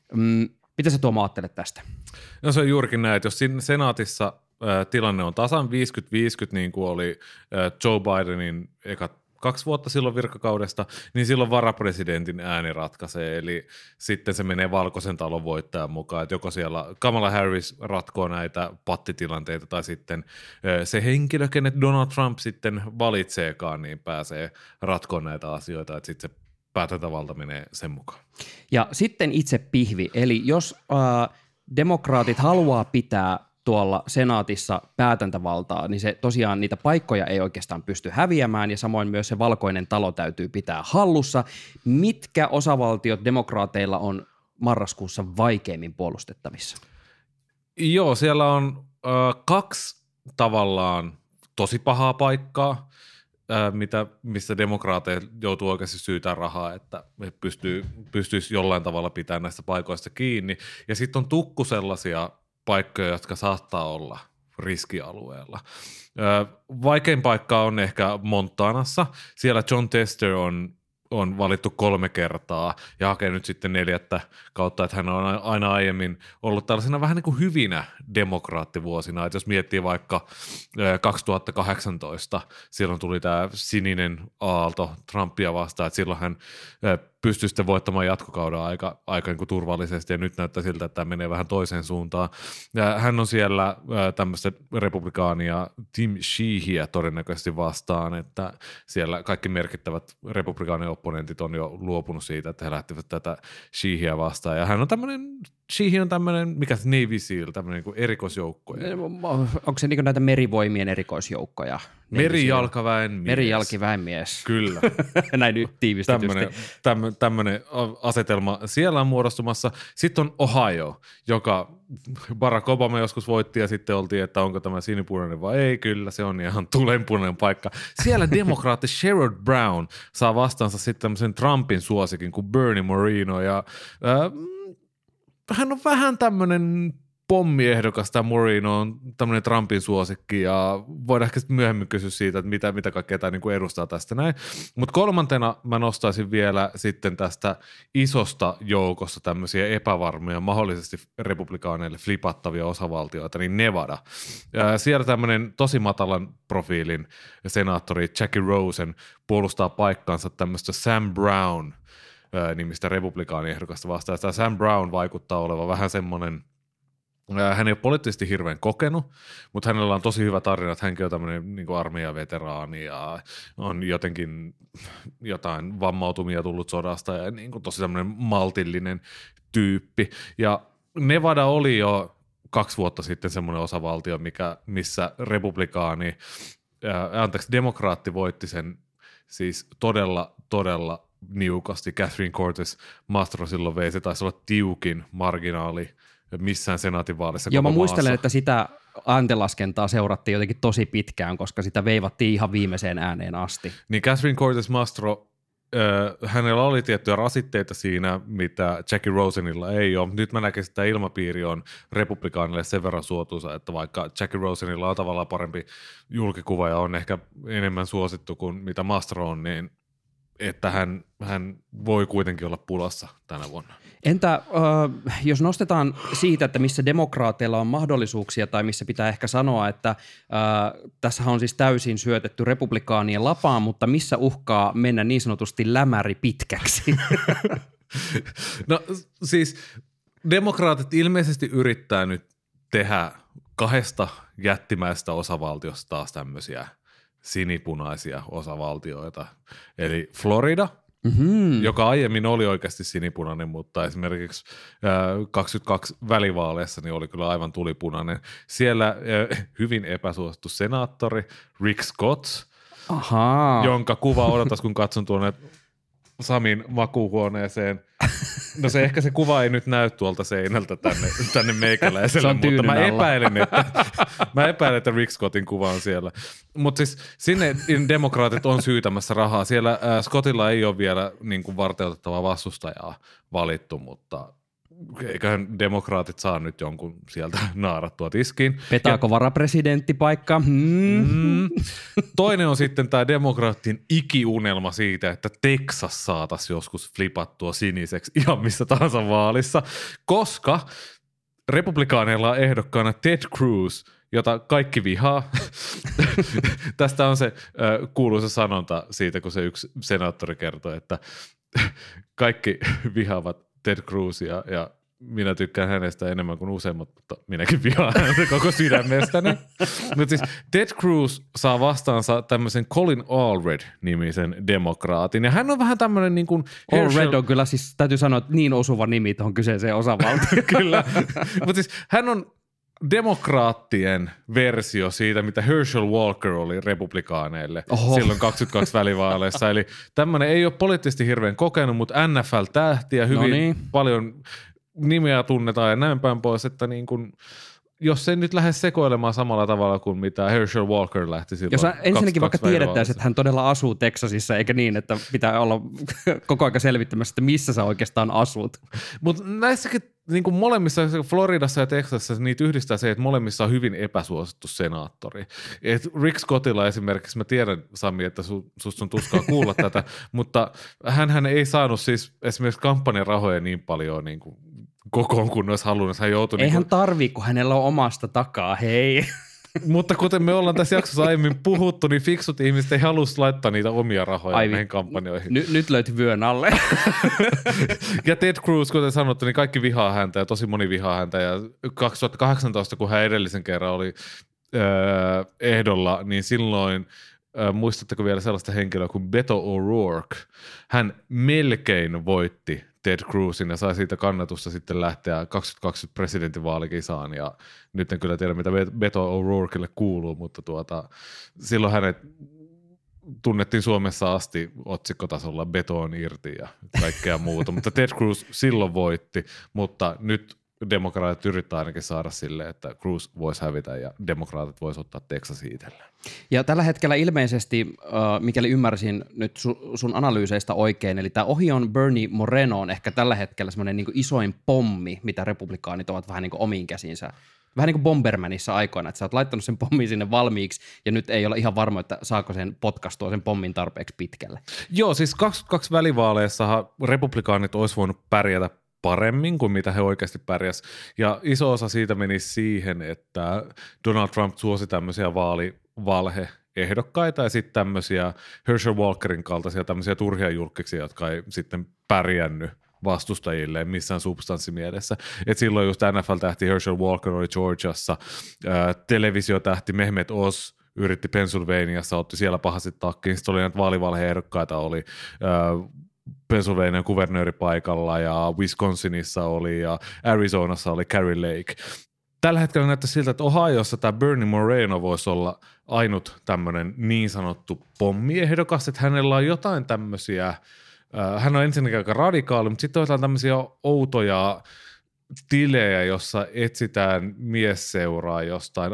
Mm, mitä sä Tuomo ajattelet tästä? No se on juurikin näin, että jos siinä senaatissa ä, tilanne on tasan viisikymmentä viisikymmentä, niin kuin oli ä, Joe Bidenin eka kaksi vuotta silloin virkakaudesta, niin silloin varapresidentin ääni ratkaisee, eli sitten se menee Valkoisen talon voittajan mukaan, että joko siellä Kamala Harris ratkoo näitä pattitilanteita, tai sitten ä, se henkilö, kenet Donald Trump sitten valitseekaan, niin pääsee ratkoon näitä asioita, että sitten se päätäntävalta menee sen mukaan. Ja sitten itse pihvi, eli jos äh, demokraatit haluaa pitää tuolla senaatissa päätäntävaltaa, niin se tosiaan niitä paikkoja ei oikeastaan pysty häviämään, ja samoin myös se valkoinen talo täytyy pitää hallussa. Mitkä osavaltiot demokraateilla on marraskuussa vaikeimmin puolustettavissa? Joo, siellä on äh, kaksi tavallaan tosi pahaa paikkaa, mitä, missä demokraateet joutuu oikeasti syytään rahaa, että pystyy, pystyisi jollain tavalla pitämään näistä paikoista kiinni. Ja sitten on tukku sellaisia paikkoja, jotka saattaa olla riskialueella. Vaikein paikka on ehkä Montanassa. Siellä John Tester on on valittu kolme kertaa ja hakee nyt sitten neljättä kautta, että hän on aina aiemmin ollut tällaisena vähän niin kuin hyvinä demokraattivuosina, että jos miettii vaikka kaksituhattakahdeksantoista, silloin tuli tämä sininen aalto Trumpia vastaan, että silloin hän pystyi sitten voittamaan jatkokauden aika, aika niin kuin turvallisesti, ja nyt näyttää siltä, että tämä menee vähän toiseen suuntaan. Ja hän on siellä tämmöistä republikaania Tim Sheehyä todennäköisesti vastaan, että siellä kaikki merkittävät republikaanien opponentit on jo luopunut siitä, että he lähtivät tätä Sheehyä vastaan, ja hän on tämmöinen, Sheehy on tämmöinen, mikä se Navy SEAL, tämmöinen niin kuin erikoisjoukkoja. Onko se niin kuin näitä merivoimien erikoisjoukkoja? Merijalkaväen mies. Merijalkiväen mies. Kyllä. Näin nyt tiivistetysti. Tämmöinen, tämmöinen, tämmöinen asetelma siellä on muodostumassa. Sitten on Ohio, joka Barack Obama joskus voitti, ja sitten oltiin, että onko tämä sinipunainen vai ei. Kyllä, se on ihan tulenpunainen paikka. Siellä demokraatti Sherrod Brown saa vastaansa sitten tämmöisen Trumpin suosikin kuin Bernie Moreno, ja äh, hän on vähän tämmöinen pommiehdokas, tämä Moreno on tämmöinen Trumpin suosikki, ja voidaan ehkä myöhemmin kysyä siitä, että mitä, mitä kaikkea tämä niin edustaa tästä näin. Mutta kolmantena mä nostaisin vielä sitten tästä isosta joukosta tämmöisiä epävarmoja, mahdollisesti republikaaneille flipattavia osavaltioita, niin Nevada. Ja siellä tämmöinen tosi matalan profiilin senaattori Jackie Rosen puolustaa paikkaansa tämmöistä Sam Brown nimistä republikaaniehdokasta vastaan. Tämä Sam Brown vaikuttaa olevan vähän semmoinen, hän ei ole poliittisesti hirveän kokenut, mutta hänellä on tosi hyvä tarina, että hänkin on tämmöinen niin kuin armeijaveteraani ja on jotenkin jotain vammautumia tullut sodasta ja niin kuin tosi tämmöinen maltillinen tyyppi. Ja Nevada oli jo kaksi vuotta sitten semmoinen osavaltio, mikä, missä republikaani, ää, anteeksi, demokraatti voitti sen siis todella, todella niukasti. Catherine Cortez Masto silloin vei, se taisi olla tiukin marginaali missään senaatin vaalissa. Joo, mä muistelen, että sitä ääntenlaskentaa seurattiin jotenkin tosi pitkään, koska sitä veivattiin ihan viimeiseen ääneen asti. Niin Catherine Cortez Masto, äh, hänellä oli tiettyjä rasitteita siinä, mitä Jackie Rosenilla ei ole. Nyt mä näkisin, että tämä ilmapiiri on republikaanille sen verran suotuisa, että vaikka Jackie Rosenilla on tavallaan parempi julkikuva ja on ehkä enemmän suosittu kuin mitä Mastro on, niin että hän, hän voi kuitenkin olla pulassa tänä vuonna. Entä äh, jos nostetaan siitä, että missä demokraateilla on mahdollisuuksia tai missä pitää ehkä sanoa, että äh, tässähän on siis täysin syötetty republikaanien lapaan, mutta missä uhkaa mennä niin sanotusti lämäri pitkäksi? No siis demokraatit ilmeisesti yrittää nyt tehdä kahdesta jättimäistä osavaltiosta taas tämmöisiä sinipunaisia osavaltioita, eli Florida, mm-hmm. joka aiemmin oli oikeasti sinipunainen, mutta esimerkiksi äh, kaksikymmentäkaksi välivaaleissa niin oli kyllä aivan tulipunainen. Siellä äh, hyvin epäsuosittu senaattori Rick Scott, Ahaa. jonka kuva odotas, kun katson tuonne Samin makuuhuoneeseen. No se ehkä se kuva ei nyt näy tuolta seinältä tänne, tänne meikäläiselle, mutta mä epäilen, että, mä epäilen, että Rick Scottin kuva on siellä. Mutta siis sinne demokraatit on syytämässä rahaa. Siellä äh, Scottilla ei ole vielä niin kuin varteutettavaa vastustajaa valittu, mutta eiköhän demokraatit saa nyt jonkun sieltä naarattua tiskiin. Petaako varapresidenttipaikka? Hmm. Mm. Toinen on sitten tämä demokraattien ikiunelma siitä, että Texas saataisiin joskus flipattua siniseksi ihan missä tahansa vaalissa, koska republikaaneilla on ehdokkaana Ted Cruz, jota kaikki vihaa. Tästä on se äh, kuuluisa sanonta siitä, kun se yksi senaattori kertoi, että kaikki vihaavat Ted Cruzia ja minä tykkään hänestä enemmän kuin useimmat, mutta minäkin vihaan häntä koko sydämestäni. Mutta siis Ted Cruz saa vastaansa tämmöisen Colin Allred-nimisen demokraatin. Ja hän on vähän tämmöinen niin kuin Herschel... Allred on kyllä siis, täytyy sanoa, että niin osuva nimi tuohon kyseiseen osavaltioon. Kyllä. Mutta siis hän on demokraattien versio siitä, mitä Herschel Walker oli republikaaneille Oho. silloin kaksikymmentäkaksi välivaaleissa. Eli tämmöinen ei ole poliittisesti hirveän kokenut, mutta N F L-tähti ja hyvin no niin. paljon nimeä tunnetaan ja näin päin pois, että niin kuin, jos se nyt lähde sekoilemaan samalla tavalla kuin mitä Herschel Walker lähti silloin. Jos ensinnäkin vaikka tiedettäisiin, että hän todella asuu Texasissa, eikä niin, että pitää olla koko ajan selvittämässä, että missä sä oikeastaan asut. Mutta näissäkin niin kuin molemmissa, Floridassa ja Texasissa, niitä yhdistää se, että molemmissa on hyvin epäsuosittu senaattori. Et Rick Scottilla esimerkiksi, mä tiedän Sami, että su, susta on tuskaa kuulla tätä, mutta hänhän ei saanut siis esimerkiksi kampanjarahoja niin paljon niin kuin kokoon, kun olisi halunnut. Hän joutui Eihän niin kuin... tarvii, kun hänellä on omasta takaa, hei. Mutta kuten me ollaan tässä jaksossa aiemmin puhuttu, niin fiksut ihmiset ei halua laittaa niitä omia rahoja Aivi. näihin kampanjoihin. N- nyt löytyi vyön alle. Ja Ted Cruz, kuten sanottu, niin kaikki vihaa häntä ja tosi moni vihaa häntä. Ja kaksituhattakahdeksantoista, kun hän edellisen kerran oli öö, ehdolla, niin silloin öö, muistatteko vielä sellaista henkilöä kuin Beto O'Rourke? Hän melkein voitti Ted Cruzin ja sai siitä kannatusta sitten lähteä kaksituhattakaksikymmentä presidentinvaalikisaan ja nyt en kyllä tiedä mitä Beto O'Rourkelle kuuluu, mutta tuota, silloin hänet tunnettiin Suomessa asti otsikkotasolla Betoon irti ja kaikkea muuta, mutta Ted Cruz silloin voitti, mutta nyt demokraatit yrittää ainakin saada silleen, että Cruz voisi hävitä ja demokraatit voisi ottaa Texasin itselleen. Ja tällä hetkellä ilmeisesti, mikäli ymmärsin nyt sun analyyseistä oikein, eli tämä Ohion Bernie Moreno on ehkä tällä hetkellä semmoinen niin kuin isoin pommi, mitä republikaanit ovat vähän niin kuin omiin käsinsä. Vähän niin kuin Bombermanissa aikoina, että sä oot laittanut sen pommin sinne valmiiksi ja nyt ei ole ihan varma, että saako sen potkastua sen pommin tarpeeksi pitkälle. Joo, siis kaksikymmentäkaksi välivaaleissahan republikaanit olisi voinut pärjätä paremmin kuin mitä he oikeasti pärjäs. Ja iso osa siitä meni siihen, että Donald Trump suosi tämmöisiä vaalivalhe-ehdokkaita ja sitten tämmöisiä Herschel Walkerin kaltaisia tämmöisiä turhia julkkiksia, jotka ei sitten pärjännyt vastustajille missään substanssimielessä. Et silloin just N F L-tähti Herschel Walker oli Georgiassa, ää, televisiotähti Mehmet Oz yritti Pennsylvaniassa, otti siellä pahasti takkiin, sitten oli näitä vaalivalhe-ehdokkaita, oli ää, Pennsylvanian kuvernööri paikalla ja Wisconsinissa oli ja Arizonassa oli Carrie Lake. Tällä hetkellä näyttää siltä, että Ohiossa tämä Bernie Moreno voisi olla ainut tämmöinen niin sanottu pommiehdokas, että hänellä on jotain tämmöisiä, äh, hän on ensinnäkin aika radikaali, mutta sitten on jotain tämmöisiä outoja tilejä, jossa etsitään miesseuraa jostain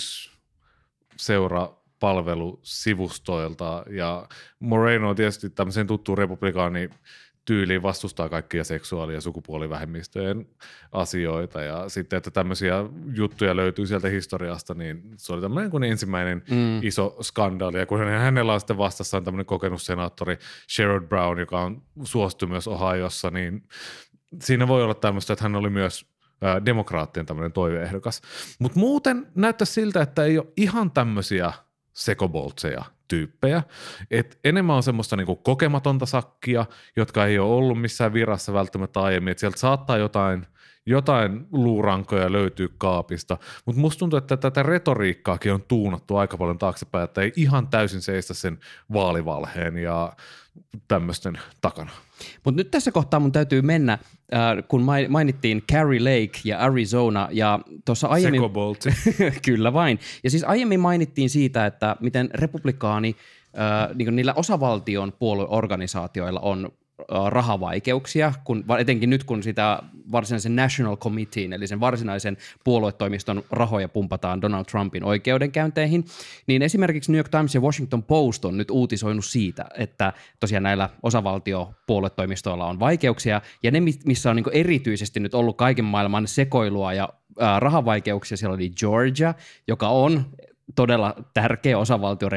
aikuisseura palvelusivustoilta ja Moreno on tietysti tämmöisen tuttuun republikaani tyyliin vastustaa kaikkia seksuaali- ja sukupuolivähemmistöjen asioita ja sitten, että tämmöisiä juttuja löytyy sieltä historiasta, niin se oli tämmöinen kuin ensimmäinen mm. iso skandaali ja kun hänellä on sitten vastassaan tämmöinen kokenut senaattori Sherrod Brown, joka on suosittu myös Ohiossa, niin siinä voi olla tämmöistä, että hän oli myös ää, demokraattien tämmöinen toiveehdokas, mutta muuten näyttää siltä, että ei ole ihan tämmöisiä sekoboltseja tyyppejä, että enemmän on semmoista niinku kokematonta sakkia, jotka ei ole ollut missään virassa välttämättä aiemmin, että sieltä saattaa jotain, jotain luurankoja löytyy kaapista, mutta musta tuntuu, että tätä retoriikkaakin on tuunattu aika paljon taaksepäin, että ei ihan täysin seistä sen vaalivalheen ja tämmöisten takana. Mutta nyt tässä kohtaa mun täytyy mennä, äh, kun mainittiin Carrie Lake ja Arizona ja tuossa aiemmin... Sekoboltsi. Kyllä vain. Ja siis aiemmin mainittiin siitä, että miten republikaani, äh, niin niillä osavaltion puolueorganisaatioilla on rahavaikeuksia, kun, etenkin nyt kun sitä varsinaisen National Committeein, eli sen varsinaisen puoluetoimiston rahoja pumpataan Donald Trumpin oikeudenkäynteihin, niin esimerkiksi New York Times ja Washington Post on nyt uutisoinut siitä, että tosiaan näillä osavaltiopuoluetoimistoilla on vaikeuksia, ja ne, missä on niin kuin erityisesti nyt ollut kaiken maailman sekoilua ja ää, rahavaikeuksia, siellä oli Georgia, joka on todella tärkeä osavaltio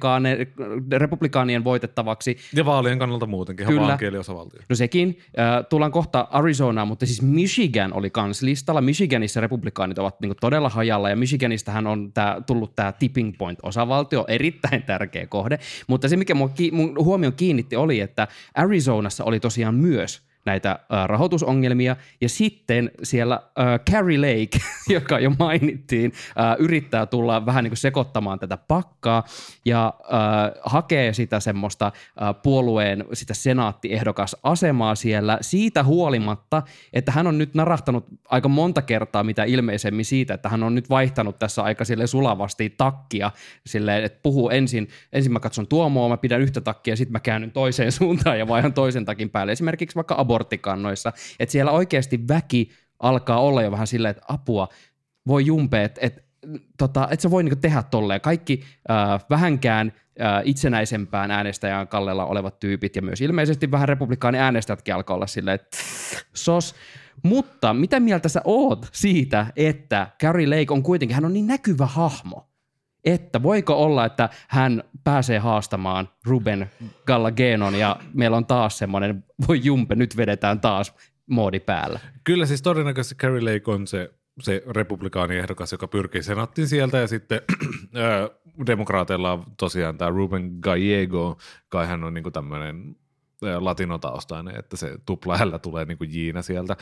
republikaanien voitettavaksi. Ja vaalien kannalta muutenkin, ihan vaankieli osavaltio. No sekin. Äh, tullaan kohta Arizonaan, mutta siis Michigan oli kans listalla. Michiganissa republikaanit ovat niinku todella hajalla, ja Michiganistähän on tää, tullut tämä tipping point-osavaltio, erittäin tärkeä kohde. Mutta se, mikä mun, ki- mun huomion kiinnitti, oli, että Arizonassa oli tosiaan myös näitä äh, rahoitusongelmia, ja sitten siellä äh, Kari Lake, joka jo mainittiin, äh, yrittää tulla vähän niin kuin sekoittamaan tätä pakkaa, ja äh, hakee sitä semmoista äh, puolueen sitä senaattiehdokasasemaa siellä siitä huolimatta, että hän on nyt narahtanut aika monta kertaa mitä ilmeisemmin siitä, että hän on nyt vaihtanut tässä aika sille sulavasti takkia, silleen, että puhuu ensin, ensin mä katson Tuomoa, mä pidän yhtä takkia, ja sitten mä käännyn toiseen suuntaan ja vaihan toisen takin päälle, esimerkiksi vaikka aborttikannoissa, että siellä oikeasti väki alkaa olla jo vähän silleen, että apua, voi jumpe, että et, tota, et sä voi niinku tehdä tolleen. Kaikki äh, vähänkään äh, itsenäisempään äänestäjän kallella olevat tyypit ja myös ilmeisesti vähän republikaani äänestäjätkin alkaa olla silleen, että sos. Mutta mitä mieltä sä oot siitä, että Kari Lake on kuitenkin, hän on niin näkyvä hahmo, että voiko olla, että hän pääsee haastamaan Ruben Gallagenon ja meillä on taas semmoinen, voi jumpe, nyt vedetään taas moodi päällä. Kyllä siis todennäköisesti Kari Lake on se, se republikaaniehdokas, joka pyrkii senaattiin sieltä, ja sitten ää, demokraateilla on tosiaan tämä Ruben Gallego, kai hän on niinku tämmöinen latinotaustainen, että se tupla tulee niinku Jiina sieltä.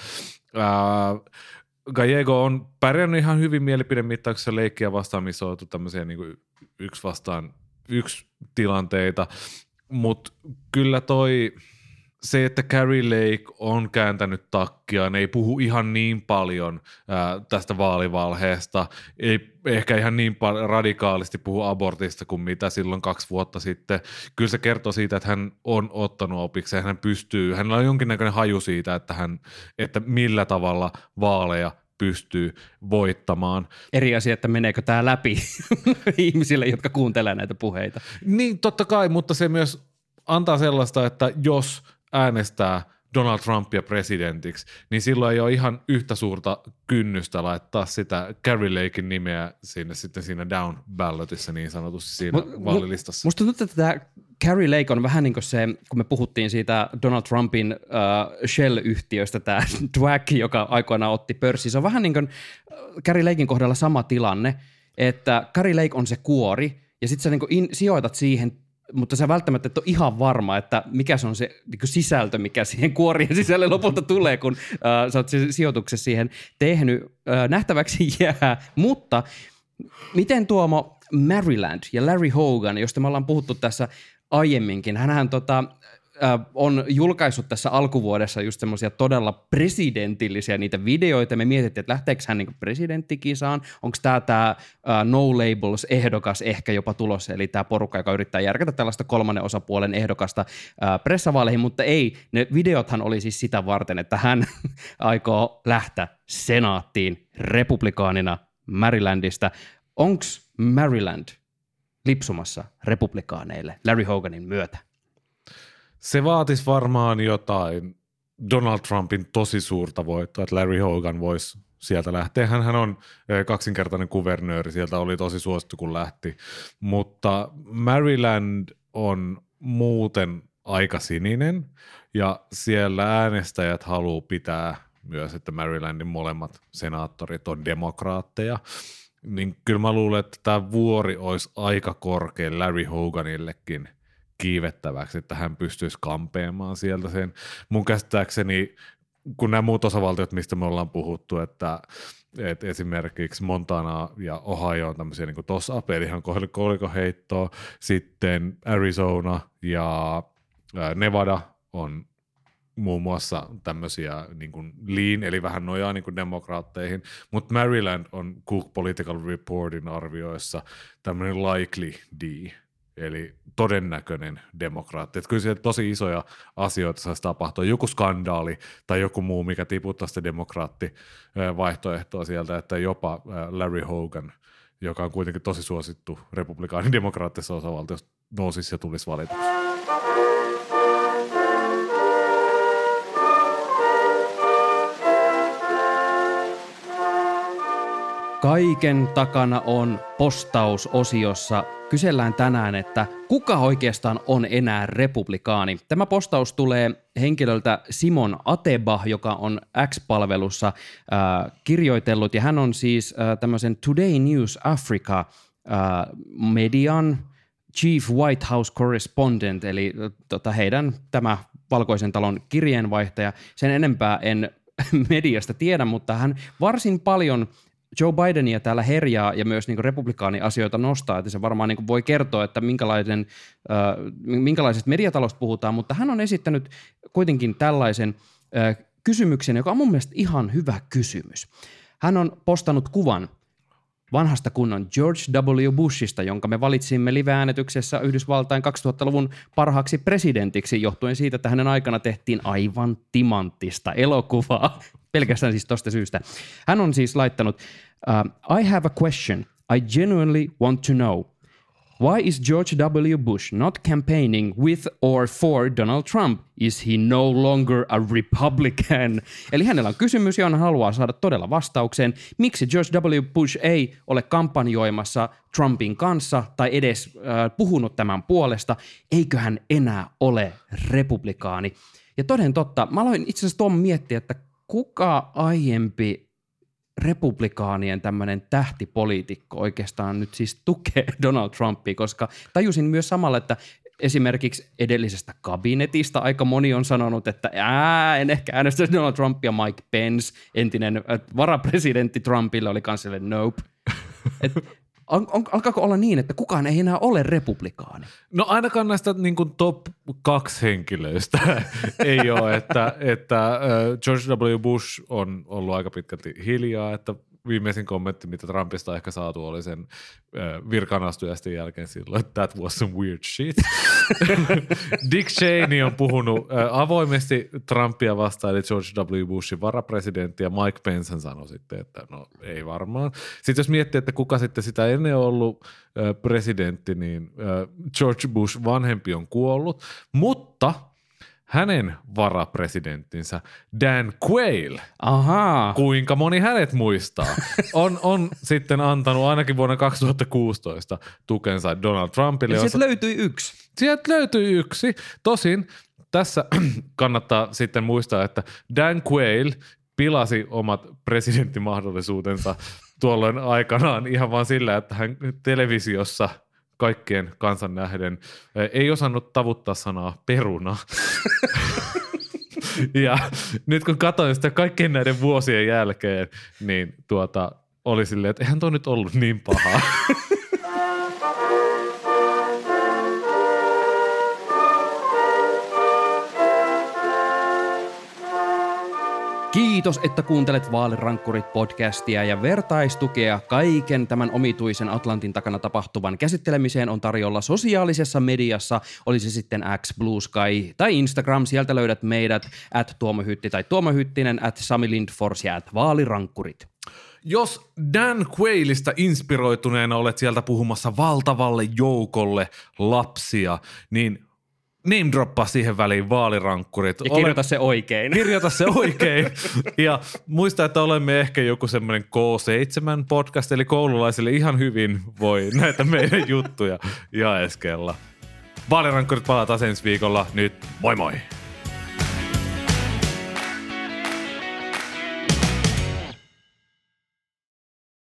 Ää, Gallego on pärjännyt ihan hyvin mielipidemittauksessa leikkiä vastaan, missä on oltu tämmöisiä niin kuin yksi vastaan yksi tilanteita, mutta kyllä toi se, että Kari Lake on kääntänyt takkia, ne ei puhu ihan niin paljon ää, tästä vaalivalheesta, ei ehkä ihan niin paljon radikaalisti puhu abortista kuin mitä silloin kaksi vuotta sitten. Kyllä se kertoo siitä, että hän on ottanut opiksi ja hän pystyy, hänellä on jonkinnäköinen haju siitä, että, hän, että millä tavalla vaaleja pystyy voittamaan. Eri asia, että meneekö tämä läpi ihmisille, jotka kuuntelee näitä puheita. Niin, totta kai, mutta se myös antaa sellaista, että jos äänestää Donald Trumpia presidentiksi, niin silloin ei ole ihan yhtä suurta kynnystä laittaa sitä Kari Laken nimeä sinne, sitten siinä down ballotissa niin sanotusti siinä M- vaalilistassa. Musta tuntuu, että tämä Kari Lake on vähän niin kuin se, kun me puhuttiin siitä Donald Trumpin uh, Shell-yhtiöstä, tämä D W A C, joka aikoinaan otti pörssiin. Se on vähän niin kuin Kari Laken kohdalla sama tilanne, että Kari Lake on se kuori, ja sitten sä niin kuin in, sijoitat siihen, mutta sä välttämättä et ole ihan varma, että mikä se on se niin kuin sisältö, mikä siihen kuorien sisälle lopulta tulee, kun uh, sä oot sijoituksessa siihen tehnyt. Uh, nähtäväksi jää, mutta miten Tuomo Maryland ja Larry Hogan, josta me ollaan puhuttu tässä aiemminkin, hänhän tota, on julkaissut tässä alkuvuodessa just semmoisia todella presidentillisiä niitä videoita. Me mietittiin, että lähteekö hän niin presidenttikisaan, onko tämä tämä No Labels-ehdokas ehkä jopa tulossa, eli tämä porukka, joka yrittää järkätä tällaista kolmannen osapuolen ehdokasta pressavaaleihin, mutta ei, ne videothan oli siis sitä varten, että hän aikoo lähteä senaattiin republikaanina Marylandista. Onko Maryland lipsumassa republikaaneille Larry Hoganin myötä? Se vaatisi varmaan jotain Donald Trumpin tosi suurta voittoa, että Larry Hogan voisi sieltä lähteä. Hänhän on kaksinkertainen kuvernööri, sieltä oli tosi suosittu kun lähti, mutta Maryland on muuten aika sininen ja siellä äänestäjät haluaa pitää myös, että Marylandin molemmat senaattorit on demokraatteja. Niin kyllä mä luulen, että tämä vuori olisi aika korkea Larry Hoganillekin kiivettäväksi, että hän pystyisi kampeamaan sieltä sen. Mun käsittääkseni, kun nämä muut osavaltiot, mistä me ollaan puhuttu, että, että esimerkiksi Montana ja Ohio on tämmöisiä niin kuin toss-up, eli ihan kolikoheittoa, sitten Arizona ja Nevada on muun muassa tämmöisiä niin kuin lean, eli vähän nojaa niin kuin demokraatteihin, mutta Maryland on Cook Political Reportin arvioissa tämmöinen likely D. eli todennäköinen demokraatti. Että kyllä siellä tosi isoja asioita saisi tapahtua, joku skandaali tai joku muu, mikä tiputtaa sitä demokraattivaihtoehtoa sieltä, että jopa Larry Hogan, joka on kuitenkin tosi suosittu republikaanin demokraattisessa osavaltiossa, nousisi ja tulisi valituksi. Kaiken takana on postausosiossa. Kysellään tänään, että kuka oikeastaan on enää republikaani. Tämä postaus tulee henkilöltä Simon Ateba, joka on X-palvelussa äh, kirjoitellut, ja hän on siis äh, tämmöisen Today News Africa äh, median Chief White House Correspondent, eli äh, tota, heidän tämä Valkoisen talon kirjeenvaihtaja. Sen enempää en mediasta tiedä, mutta hän varsin paljon Joe Bidenia täällä herjaa ja myös niin kuin republikaaniasioita nostaa, että se varmaan niin kuin voi kertoa, että minkälaisen, äh, minkälaisesta mediatalosta puhutaan, mutta hän on esittänyt kuitenkin tällaisen äh, kysymyksen, joka on mun mielestä ihan hyvä kysymys. Hän on postannut kuvan vanhasta kunnon George W. Bushista, jonka me valitsimme live-äänetyksessä Yhdysvaltain kaksituhattaluvun parhaaksi presidentiksi, johtuen siitä, että hänen aikana tehtiin aivan timanttista elokuvaa, pelkästään siis tosta syystä. Hän on siis laittanut, uh, I have a question. I genuinely want to know. Why is George W. Bush not campaigning with or for Donald Trump? Is he no longer a Republican? Eli hänellä on kysymys, johon hän haluaa saada todella vastauksen. Miksi George W. Bush ei ole kampanjoimassa Trumpin kanssa tai edes äh, puhunut tämän puolesta? Eikö hän enää ole republikaani? Ja toden totta, mä aloin itse asiassa tuon miettiä, että kuka aiempi republikaanien tämmöinen tähtipoliitikko oikeastaan nyt siis tukee Donald Trumpia, koska tajusin myös samalla, että esimerkiksi edellisestä kabinetista aika moni on sanonut, että ää, en ehkä äänestä Donald Trumpia. Mike Pence, entinen varapresidentti Trumpille, oli kans silleen nope. Et, on, on, alkaako olla niin, että kukaan ei enää ole republikaani? No ainakaan näistä niin kuin top kaksi henkilöistä ei ole, että, että George W. Bush on ollut aika pitkälti hiljaa, että viimeisin kommentti, mitä Trumpista on ehkä saatu, oli sen virkanastujasta jälkeen silloin, että that was some weird shit. Dick Cheney on puhunut avoimesti Trumpia vastaan, eli George W. Bushin varapresidentti, ja Mike Pence sanoi sitten, että no ei varmaan. Sitten jos miettii, että kuka sitten sitä ennen ollut presidentti, niin George Bush vanhempi on kuollut, mutta hänen varapresidenttinsä Dan Quayle, Ahaa. kuinka moni hänet muistaa, on, on sitten antanut ainakin vuonna kaksituhattakuusitoista tukensa Donald Trumpille. Sieltä löytyi yksi. Sieltä löytyi yksi. Tosin tässä kannattaa sitten muistaa, että Dan Quayle pilasi omat presidenttimahdollisuutensa tuolloin aikanaan ihan vaan sillä, että hän televisiossa kaikkien kansan nähden ei osannut tavuttaa sanaa peruna. Ja nyt kun katsoin sitä kaikkien näiden vuosien jälkeen, niin tuota, oli silleen, että eihän toi nyt ollut niin pahaa. Kiitos, että kuuntelet Vaalirankkurit-podcastia, ja vertaistukea kaiken tämän omituisen Atlantin takana tapahtuvan käsittelemiseen on tarjolla sosiaalisessa mediassa, oli se sitten X, Blue Sky tai Instagram. Sieltä löydät meidät at Tuomo Hytti tai Tuomo Hyttinen, at Sami Lindfors ja at Vaalirankkurit. Jos Dan Quayleista inspiroituneena olet sieltä puhumassa valtavalle joukolle lapsia, niin name droppaa siihen väliin Vaalirankkurit. Ja kirjoita se oikein. Kirjoita se oikein. Ja muista, että olemme ehkä joku semmoinen K seitsemän podcast, eli koululaisille ihan hyvin voi näitä meidän juttuja jaeskella. Vaalirankkurit palataan ensi viikolla. Nyt moi moi!